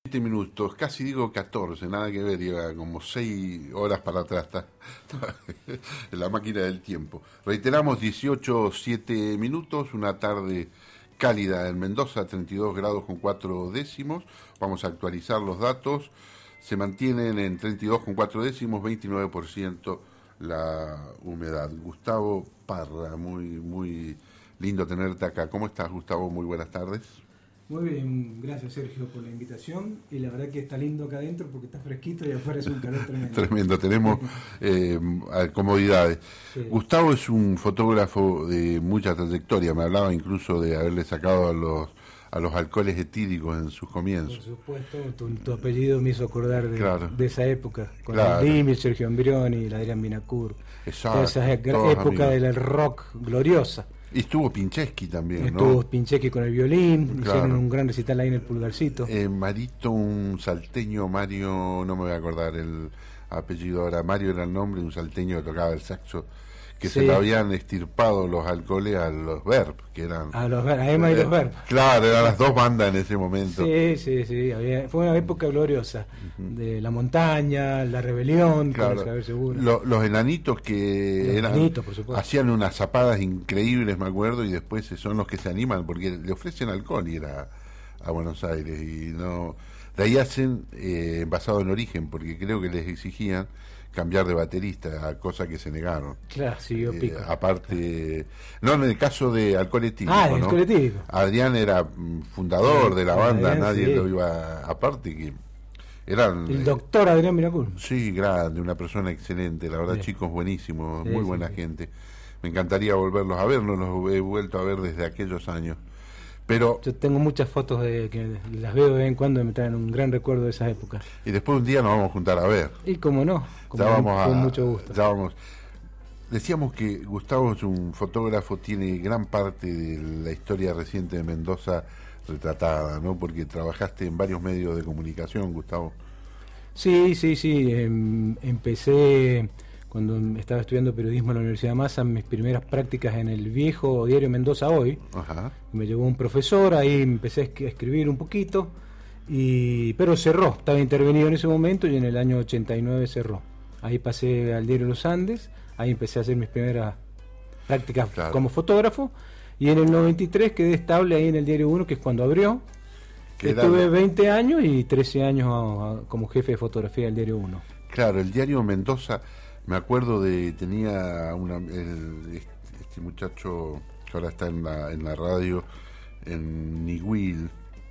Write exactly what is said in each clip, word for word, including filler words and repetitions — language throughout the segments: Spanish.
veinte minutos, casi digo catorce, nada que ver, lleva como seis horas para atrás, está, está la máquina del tiempo. Reiteramos, dieciocho, siete minutos, una tarde cálida en Mendoza, treinta y dos grados con cuatro décimos, vamos a actualizar los datos, se mantienen en treinta y dos con cuatro décimos, veintinueve por ciento la humedad. Gustavo Parra, muy, muy lindo tenerte acá. ¿Cómo estás, Gustavo? Muy buenas tardes. Muy bien, gracias Sergio por la invitación, y la verdad que está lindo acá adentro porque está fresquito y afuera es un calor tremendo. Tremendo, tenemos eh, comodidades. Sí. Gustavo es un fotógrafo de mucha trayectoria, me hablaba incluso de haberle sacado a los a los alcoholes etílicos en sus comienzos. Por supuesto, tu, tu apellido me hizo acordar de, claro. de esa época, con claro. el Dimi, Sergio Ambrioni, el Adrián Binacur, exacto, esa época del rock gloriosa. Y estuvo Pinchesky también, estuvo ¿no? Estuvo Pinchesky con el violín, claro. Hicieron un gran recital ahí en el Pulgarcito. Eh, Marito, un salteño, Mario, no me voy a acordar el apellido ahora, Mario era el nombre, un salteño que tocaba el saxo, que sí. Se lo habían extirpado los alcoholes a los Verb, que eran... A los Verb, a Emma y los Verb. Claro, eran las dos bandas en ese momento. Sí, sí, sí, había, fue una época gloriosa, uh-huh. De la montaña, la rebelión, claro. Saber seguro. Lo, los enanitos que los eran enanitos, por supuesto. Hacían unas zapadas increíbles, me acuerdo, y después son los que se animan, porque le ofrecen alcohol ir a, a Buenos Aires, y no... De ahí hacen eh, basado en origen, porque creo que les exigían cambiar de baterista, cosa que se negaron. Claro, siguió eh, pico. Aparte, no en el caso de Alcohol Etílico, ah, ¿no? Alcohol Etílico. Adrián era fundador sí, de la banda, Adrián, nadie sí. lo iba, aparte que eran... El doctor Adrián Binacur. Sí, grande, una persona excelente, la verdad, sí. Chicos buenísimos, sí, muy sí, buena sí. gente. Me encantaría volverlos a ver, no los he vuelto a ver desde aquellos años. Pero yo tengo muchas fotos de que las veo de vez en cuando y me traen un gran recuerdo de esas épocas. Y después un día nos vamos a juntar a ver. Y cómo no, como ya vamos a, con mucho gusto. Ya vamos. Decíamos que Gustavo es un fotógrafo, tiene gran parte de la historia reciente de Mendoza retratada, ¿no? Porque trabajaste en varios medios de comunicación, Gustavo. Sí, sí, sí. Eh, empecé cuando estaba estudiando periodismo en la Universidad de Massa, mis primeras prácticas en el viejo diario Mendoza Hoy. Ajá. Me llevó un profesor, ahí empecé a escribir un poquito, y pero cerró, estaba intervenido en ese momento y en el año ochenta y nueve cerró. Ahí pasé al diario Los Andes, ahí empecé a hacer mis primeras prácticas claro. como fotógrafo, y en el noventa y tres quedé estable ahí en el diario uno, que es cuando abrió. Estuve edad? veinte años y trece años a, a, como jefe de fotografía del diario uno. Claro, el diario Mendoza... Me acuerdo de, tenía una, el, este muchacho que ahora está en la, en la radio, en Niguil,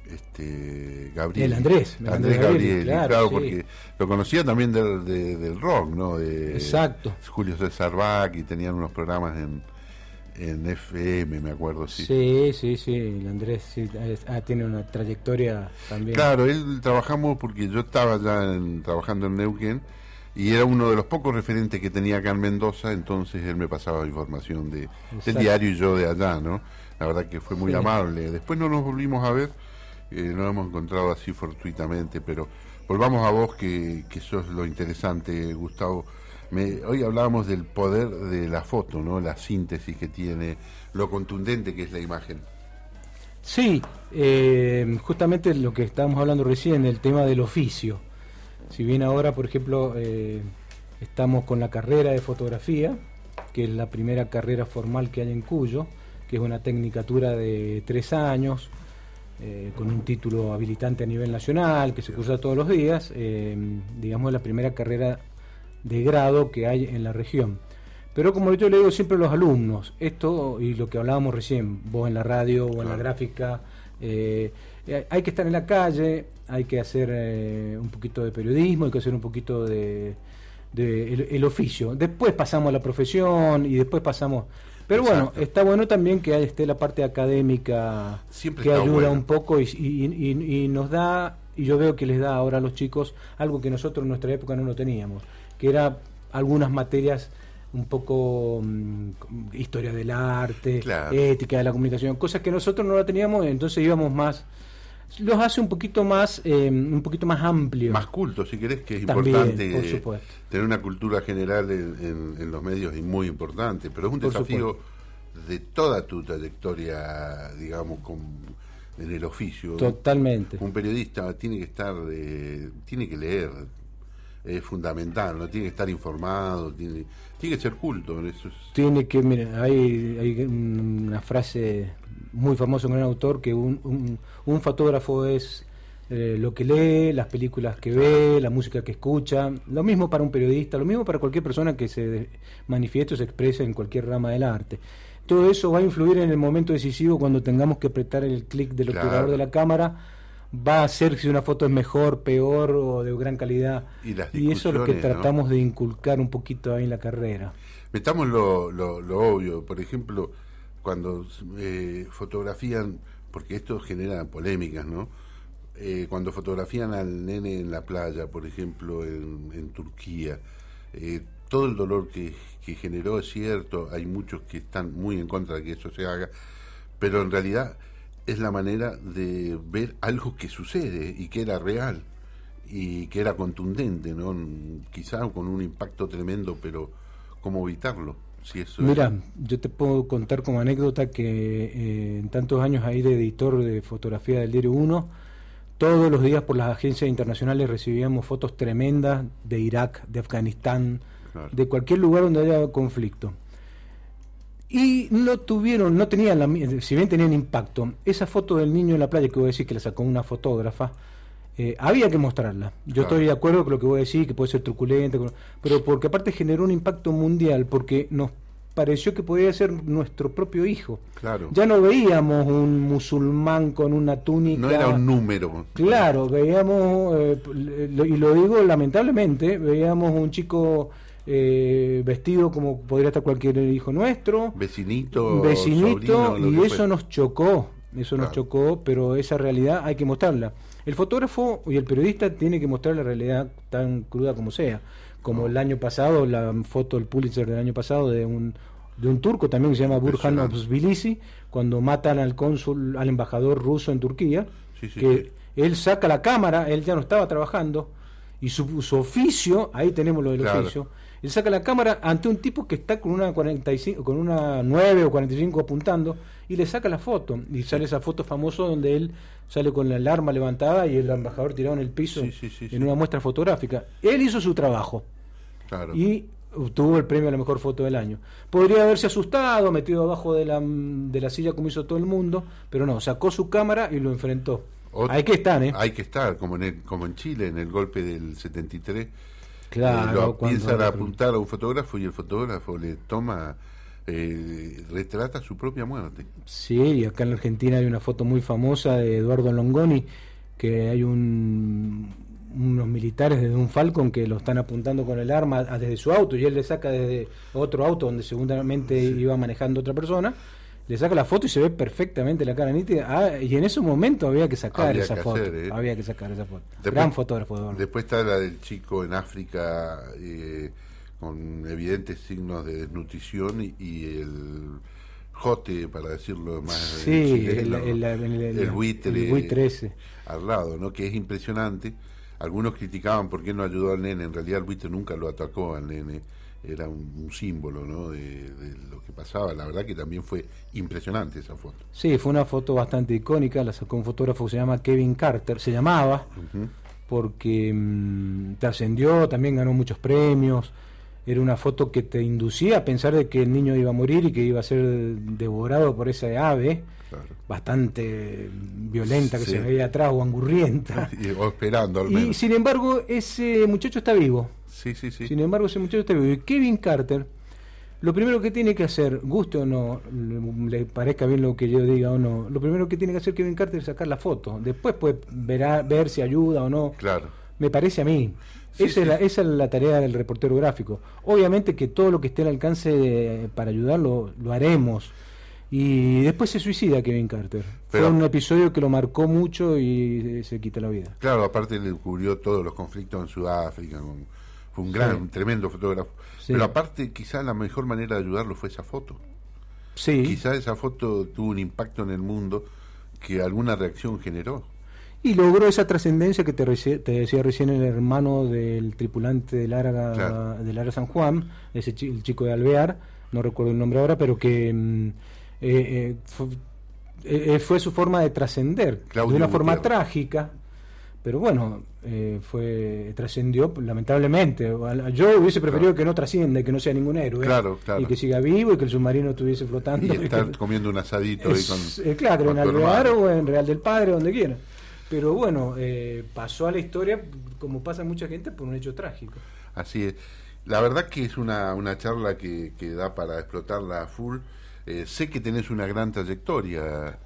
este, Gabriel. El Andrés. El Andrés Gabriel, claro, claro sí. Porque lo conocía también del, de, del rock, ¿no? De, exacto. Julio César Bach, y tenían unos programas en, en F M, me acuerdo, sí. Sí, sí, sí, el Andrés sí, ah, tiene una trayectoria también. Claro, él trabajamos porque yo estaba ya en, trabajando en Neuquén, y era uno de los pocos referentes que tenía acá en Mendoza, entonces él me pasaba información de, del diario y yo de allá, ¿no? La verdad que fue muy sí. amable. Después no nos volvimos a ver, eh, nos hemos encontrado así fortuitamente, pero volvamos a vos, que, que sos lo interesante, Gustavo. Me, hoy hablábamos del poder de la foto, ¿no? La síntesis que tiene, lo contundente que es la imagen. Sí, eh, justamente lo que estábamos hablando recién, el tema del oficio. Si bien ahora, por ejemplo, eh, estamos con la carrera de fotografía, que es la primera carrera formal que hay en Cuyo, que es una tecnicatura de tres años, eh, con un título habilitante a nivel nacional, que se cursa todos los días, eh, digamos, la primera carrera de grado que hay en la región. Pero como yo le digo siempre a los alumnos, esto y lo que hablábamos recién, vos en la radio o en la gráfica, eh, hay que estar en la calle, hay que hacer eh, un poquito de periodismo, hay que hacer un poquito de, de el, el oficio. Después pasamos a la profesión y después pasamos... Pero exacto. Bueno, está bueno también que esté la parte académica siempre que ayuda bueno. un poco y, y, y, y nos da, y yo veo que les da ahora a los chicos algo que nosotros en nuestra época no lo teníamos, que era algunas materias un poco um, historia del arte, claro. ética de la comunicación, cosas que nosotros no la teníamos, entonces íbamos más... los hace un poquito más eh, un poquito más amplio, más culto, si querés, que es también, importante por supuesto. Tener una cultura general en, en, en los medios, y muy importante, pero es un por desafío supuesto. De toda tu trayectoria, digamos, con, en el oficio. Totalmente. Un periodista tiene que estar, eh, tiene que leer, es fundamental, no tiene que estar informado, tiene, tiene que ser culto. Eso es... Tiene que, mira, hay, hay una frase muy famosa de un gran autor que un, un, un fotógrafo es eh, lo que lee, las películas que ve, la música que escucha. Lo mismo para un periodista, lo mismo para cualquier persona que se manifieste o se exprese en cualquier rama del arte. Todo eso va a influir en el momento decisivo cuando tengamos que apretar el clic del Claro. obturador de la cámara. Va a hacer si una foto es mejor, peor o de gran calidad. Y, las Y eso es lo que discusiones, tratamos ¿no? de inculcar un poquito ahí en la carrera. Metamos lo, lo, lo obvio, por ejemplo, cuando eh, fotografían, porque esto genera polémicas, ¿no? Eh, cuando fotografían al nene en la playa, por ejemplo, en, en Turquía, eh, todo el dolor que, que generó es cierto, hay muchos que están muy en contra de que eso se haga, pero en realidad es la manera de ver algo que sucede y que era real y que era contundente, ¿no? Quizá con un impacto tremendo, pero ¿cómo evitarlo? Si eso Mira, es... yo te puedo contar como anécdota que eh, en tantos años ahí de editor de fotografía del Diario uno, todos los días por las agencias internacionales recibíamos fotos tremendas de Irak, de Afganistán, Claro. de cualquier lugar donde haya conflicto. Y no tuvieron, no tenían, la, si bien tenían impacto, esa foto del niño en la playa que voy a decir que la sacó una fotógrafa, eh, había que mostrarla. Yo Claro. estoy de acuerdo con lo que voy a decir, que puede ser truculenta, pero porque aparte generó un impacto mundial, porque nos pareció que podía ser nuestro propio hijo. Claro. Ya no veíamos un musulmán con una túnica. No era un número. Claro, veíamos, eh, lo- y lo digo lamentablemente, veíamos un chico eh, vestido como podría estar cualquier hijo nuestro, Vecinito, vecinito, sobrino, lo y que eso fuera. nos chocó, eso nos Claro. chocó, pero esa realidad hay que mostrarla. El fotógrafo y el periodista tiene que mostrar la realidad tan cruda como sea, como No. el año pasado, la foto del Pulitzer del año pasado de un de un turco también que se llama Burhan Impresionante. Osbilisi, cuando matan al cónsul, al embajador ruso en Turquía, Sí, sí, que sí. él saca la cámara, él ya no estaba trabajando, y su, su oficio, ahí tenemos lo del Claro. oficio, él saca la cámara ante un tipo que está con una cuarenta y cinco, con una nueve o cuarenta y cinco apuntando, y le saca la foto, y sale esa foto famosa donde él sale con la alarma levantada y el embajador tirado en el piso Sí, sí, sí, en sí. una muestra fotográfica. Él hizo su trabajo Claro. y obtuvo el premio a la mejor foto del año. Podría haberse asustado, metido abajo de la, de la silla como hizo todo el mundo, pero no, sacó su cámara y lo enfrentó. Ot- Hay que estar, ¿eh? Hay que estar, como en, el- como en Chile, en el golpe del setenta y tres. Claro, eh, lo cuando- piensan a apuntar a un fotógrafo y el fotógrafo le toma, eh, retrata su propia muerte. Sí, y acá en la Argentina hay una foto muy famosa de Eduardo Longoni, que hay un, unos militares desde un Falcon que lo están apuntando con el arma a- desde su auto, y él le saca desde otro auto donde seguramente iba manejando otra persona, le saca la foto y se ve perfectamente la cara nítida. Ah, y en ese momento había que sacar Había esa que foto. hacer, ¿eh? Había que sacar esa foto. Después- Gran fotógrafo, Eduardo. Después está la del chico en África eh, con evidentes signos de desnutrición y, y el jote, para decirlo más Sí, en el, chileno, el, el, el- el buitre, el buitre ese. al lado, ¿no? Que es impresionante. Algunos criticaban por qué no ayudó al nene. En realidad el buitre nunca lo atacó al nene. Era un, un símbolo, ¿no? de, de lo que pasaba. La verdad que también fue impresionante esa foto. Sí, fue una foto bastante icónica, la sacó un fotógrafo que se llama Kevin Carter, se llamaba, Ujú. porque mm, trascendió, también ganó muchos premios. Era una foto que te inducía a pensar de que el niño iba a morir y que iba a ser devorado por esa ave Claro. bastante violenta que Sí. se veía atrás o angurrienta. Y- o esperando al Y menos. sin embargo, ese muchacho está vivo. Sí, sí, sí. Sin embargo, ese muchacho está vivo. Y Kevin Carter, lo primero que tiene que hacer, guste o no, le, le parezca bien lo que yo diga o no, lo primero que tiene que hacer Kevin Carter es sacar la foto. Después puede verá, ver si ayuda o no. Claro. Me parece a mí. Sí, esa, sí. Es la, esa es la tarea del reportero gráfico. Obviamente que todo lo que esté al alcance de- para ayudarlo, lo haremos. Y después se suicida Kevin Carter. Pero- Fue un episodio que lo marcó mucho y se quita la vida. Claro, aparte le cubrió todos los conflictos en Sudáfrica. con- fue un gran, Sí. un tremendo fotógrafo. Sí. Pero aparte, quizá la mejor manera de ayudarlo fue esa foto. Sí. Quizá esa foto tuvo un impacto en el mundo que alguna reacción generó. Y logró esa trascendencia que te, reci- te decía recién el hermano del tripulante del Ara, Claro. del Ara San Juan, ese chi- el chico de Alvear, no recuerdo el nombre ahora, pero que mm, eh, eh, fue- eh, fue su forma de trascender, de una forma Gutiérrez. trágica, pero bueno, eh, fue trascendió lamentablemente. Yo hubiese preferido claro. que no trascienda, que no sea ningún héroe, claro, claro. y que siga vivo y que el submarino estuviese flotando. Y estar que, comiendo un asadito es, ahí con, eh, claro, con en Alvear o en Real del Padre, donde quiera. Pero bueno, eh, pasó a la historia, como pasa mucha gente, por un hecho trágico. Así es. La verdad que es una, una charla que, que da para explotarla a full. Eh, sé que tenés una gran trayectoria,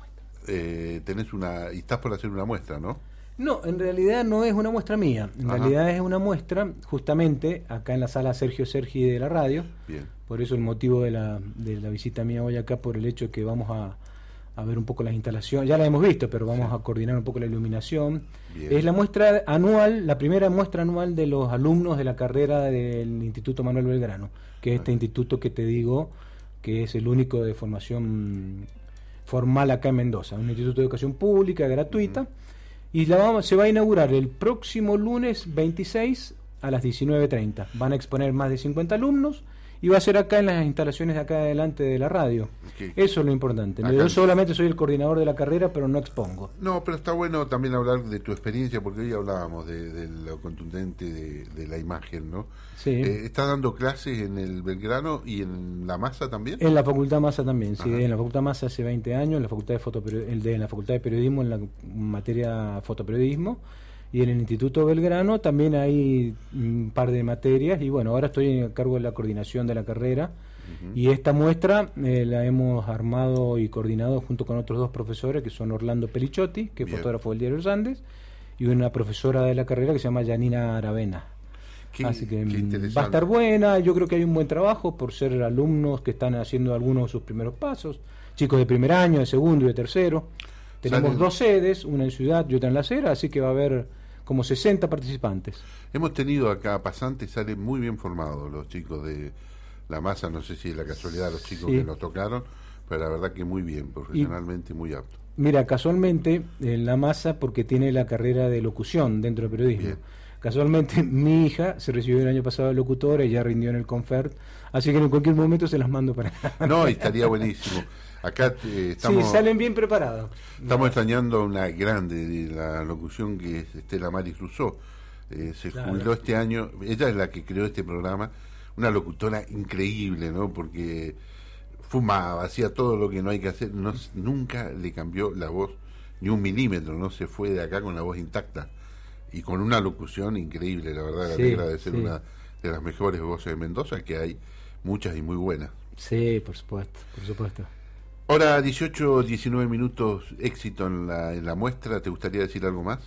eh, tenés una y estás por hacer una muestra, ¿no? No, en realidad no es una muestra mía, en Ajá. realidad es una muestra justamente acá en la sala Sergio Sergi de la radio. Bien. Por eso el motivo de la, de la visita mía hoy acá, por el hecho que vamos a, a ver un poco las instalaciones, ya la hemos visto, pero vamos sí. a coordinar un poco la iluminación. Bien. Es la muestra anual, la primera muestra anual de los alumnos de la carrera del Instituto Manuel Belgrano, que es este instituto que te digo que es el único de formación formal acá en Mendoza, un instituto de educación pública, gratuita. Uh-huh. Y la vamos, se va a inaugurar el próximo lunes veintiséis a las diecinueve treinta. Van a exponer más de cincuenta alumnos y va a ser acá en las instalaciones de acá adelante de la radio. Okay. Eso es lo importante. Acá. Yo solamente soy el coordinador de la carrera, pero no expongo. No, pero está bueno también hablar de tu experiencia, porque hoy hablábamos de, de lo contundente de, de la imagen, ¿no? Sí. Eh, ¿Estás dando clases en el Belgrano y en la Masa también? En la Facultad Masa también, sí. Ajá. En la Facultad Masa hace veinte años, en la Facultad de Fotoperiod- el de en la Facultad de Periodismo, en la materia fotoperiodismo. Y en el Instituto Belgrano también hay un par de materias, y bueno, ahora estoy a cargo de la coordinación de la carrera. Uh-huh. Y esta muestra eh, la hemos armado y coordinado junto con otros dos profesores, que son Orlando Pelicciotti, que es Bien. fotógrafo del Diario Los Andes, y una profesora de la carrera que se llama Janina Aravena. Qué, Así que va a estar buena. Yo creo que hay un buen trabajo por ser alumnos que están haciendo algunos de sus primeros pasos, chicos de primer año, de segundo y de tercero. Tenemos Salen. dos sedes, una en Ciudad y otra en La Cera, así que va a haber como sesenta participantes. Hemos tenido acá pasantes, salen muy bien formados los chicos de la Masa, no sé si es la casualidad de los chicos sí. que nos tocaron, pero la verdad que muy bien, profesionalmente y, muy apto. Mira, casualmente en la Masa, porque tiene la carrera de locución dentro del periodismo. Bien. Casualmente mi hija se recibió el año pasado de locutora y ya rindió en el Confert, así que en cualquier momento se las mando para acá. No, y estaría buenísimo. Acá eh, estamos... Sí, salen bien preparados. Estamos no. extrañando a una grande de la locución que es Estela Maris Rousseau. Eh, se claro. jubiló este año, ella es la que creó este programa, una locutora increíble, ¿no? Porque fumaba, hacía todo lo que no hay que hacer, no, nunca le cambió la voz ni un milímetro, no se fue de acá con la voz intacta y con una locución increíble, la verdad, sí, la alegra de ser sí. una de las mejores voces de Mendoza, que hay muchas y muy buenas. Sí, por supuesto, por supuesto. Ahora dieciocho, diecinueve minutos, éxito en la, en la muestra. ¿Te gustaría decir algo más?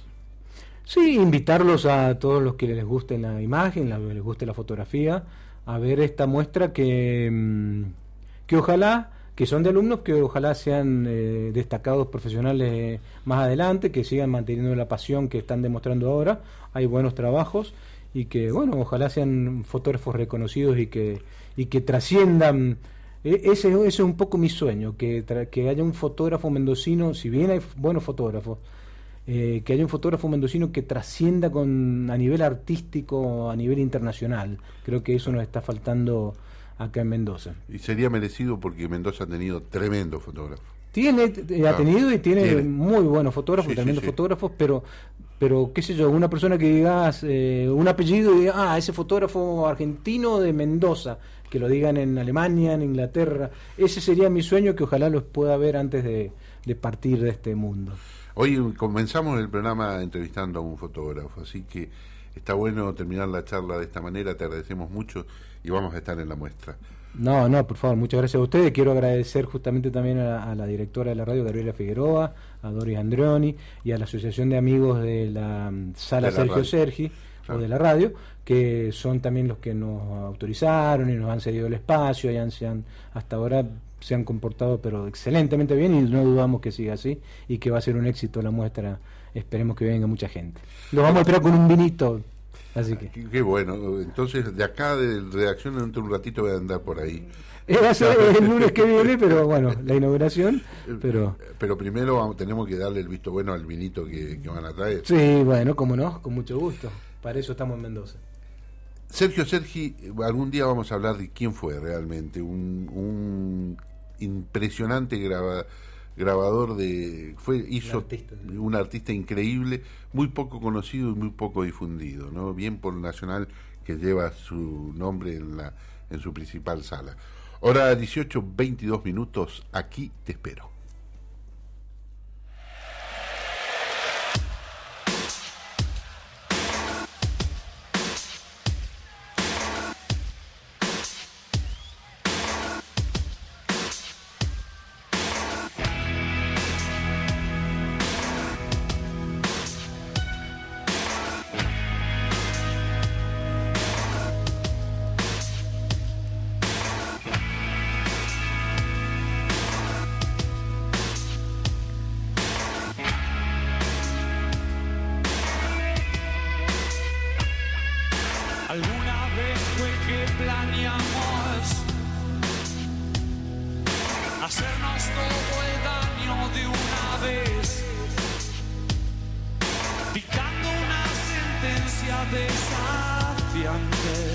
Sí, invitarlos a todos los que les guste la imagen, la, les guste la fotografía, a ver esta muestra que, que ojalá, que son de alumnos, que ojalá sean eh, destacados profesionales más adelante, que sigan manteniendo la pasión que están demostrando ahora. Hay buenos trabajos y que, bueno, ojalá sean fotógrafos reconocidos y que, y que trasciendan. Ese, ese es un poco mi sueño, que, tra- que haya un fotógrafo mendocino, si bien hay buenos fotógrafos, eh, que haya un fotógrafo mendocino que trascienda con a nivel artístico, a nivel internacional. Creo que eso nos está faltando acá en Mendoza. Y sería merecido porque Mendoza ha tenido tremendos fotógrafos. Tiene, eh, claro. ha tenido y tiene, tiene muy buenos fotógrafos, sí, tremendos sí, sí. fotógrafos, pero pero qué sé yo, una persona que digas eh, un apellido y diga, ah, ese fotógrafo argentino de Mendoza, que lo digan en Alemania, en Inglaterra, ese sería mi sueño, que ojalá los pueda ver antes de, de partir de este mundo. Hoy comenzamos el programa entrevistando a un fotógrafo, así que está bueno terminar la charla de esta manera, te agradecemos mucho y vamos a estar en la muestra. No, no, por favor, muchas gracias a ustedes. Quiero agradecer justamente también a la, a la directora de la radio, Gabriela Figueroa, a Doris Andreoni y a la Asociación de Amigos de la um, Sala de la Sergio radio. Sergi, claro. o de la radio, que son también los que nos autorizaron y nos han cedido el espacio y han, se han, hasta ahora se han comportado pero excelentemente bien, y no dudamos que siga así y que va a ser un éxito la muestra. Esperemos que venga mucha gente. Los vamos a esperar con un vinito. Así que. Qué, qué bueno. Entonces, de acá de redacción, dentro de un ratito voy a andar por ahí. Eh, va a ser el lunes que viene, pero bueno, la inauguración. Pero pero primero vamos, tenemos que darle el visto bueno al vinito que, que van a traer. Sí, bueno, cómo no, con mucho gusto. Para eso estamos en Mendoza. Sergio Sergi, algún día vamos a hablar de quién fue realmente. Un, un impresionante graba, grabador de... fue hizo Un artista. un artista increíble, muy poco conocido y muy poco difundido, ¿no? Bien por Nacional, que lleva su nombre en la en su principal sala. Hora dieciocho, veintidós minutos, aquí te espero. Alguna vez fue que planeamos hacernos todo el daño de una vez, dictando una sentencia desafiante.